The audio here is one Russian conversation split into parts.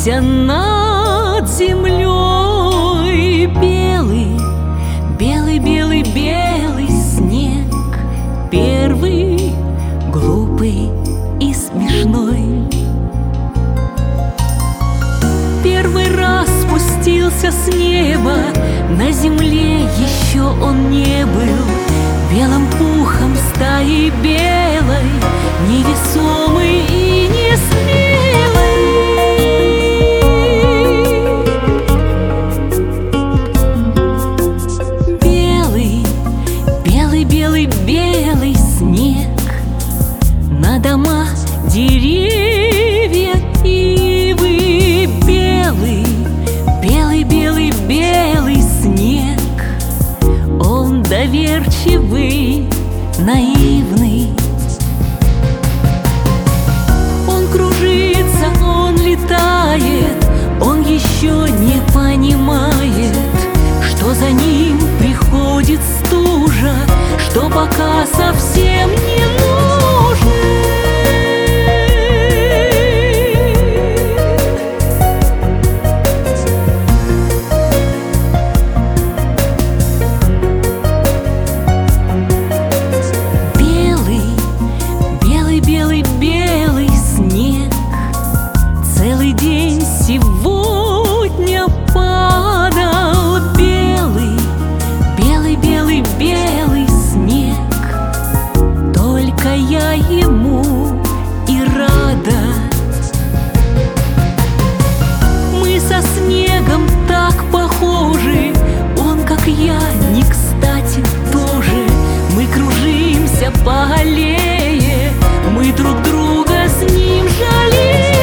закружился над землей. Белый, белый, белый, белый снег, первый, глупый и смешной. Первый раз спустился с неба, на земле еще он не был. Белым пухом стаи белой, невесомый и несмелый. Белый, белый, белый, белый снег, на дома, деревья, ивы. Белый, белый, белый, белый снег, он доверчивый, наивный. Он кружится, он летает, он еще не понимает, что за ним приходит стужа, что пока совсем не нужен. Белый снег целый день сегодня падал. Белый, белый, белый, белый снег, только я ему и рада. Мы со снегом так похожи, он, как я, не кстати тоже. Мы кружимся по аллее, мы друг друга с ним жалеем.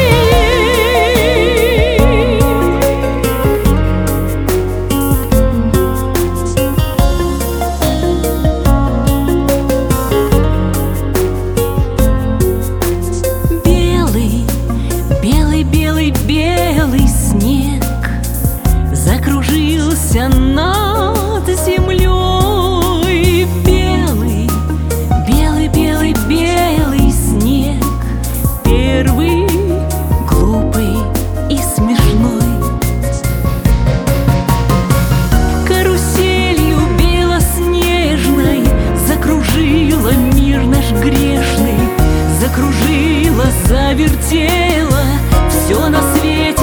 Белый, белый, белый, белый снег закружился над землей. Белый, белый, белый, белый снег, первый, глупый и смешной. Каруселью белоснежной закружила мир наш грешный, закружила, завертела все на свете.